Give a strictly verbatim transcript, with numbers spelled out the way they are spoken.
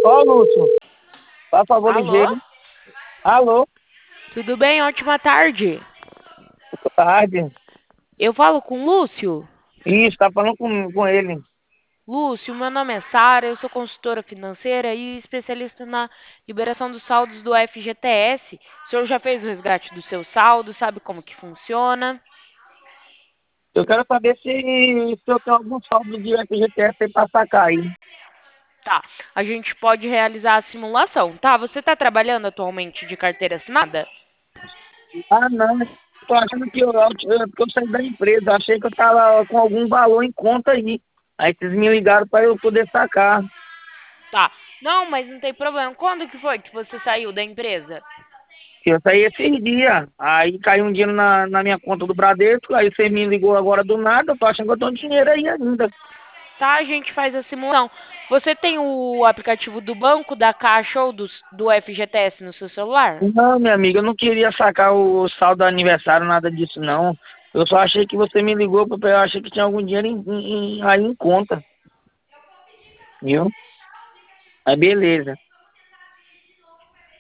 Ó, Lúcio, por favor, Alô? ligeiro. Alô, Tudo bem? Ótima tarde. boa tarde. Eu falo com o Lúcio? Isso, tá falando com, com ele. Lúcio, meu nome é Sara, eu sou consultora financeira e especialista na liberação dos saldos do F G T S. O senhor já fez o resgate do seu saldo, sabe como que funciona? Eu quero saber se, se eu tenho algum saldo de F G T S aí pra sacar aí. Tá, a gente pode realizar a simulação. Tá, você está trabalhando atualmente de carteira assinada? Ah, não. Tô achando que eu, eu, porque eu saí da empresa. Achei que eu tava com algum valor em conta aí. Aí vocês me ligaram pra eu poder sacar. Tá. Não, mas não tem problema. Quando que foi que você saiu da empresa? Eu saí esses dias. Aí caiu um dinheiro na, na minha conta do Bradesco. Aí você me ligou agora do nada. Eu tô achando que eu tenho dinheiro aí ainda. Tá, a gente faz a simulação. Você tem o aplicativo do banco, da Caixa ou do, do F G T S no seu celular? Não, minha amiga, eu não queria sacar o saldo do aniversário, nada disso, não. Eu só achei que você me ligou, porque eu achei que tinha algum dinheiro em, em- aí em conta, viu? Aí beleza.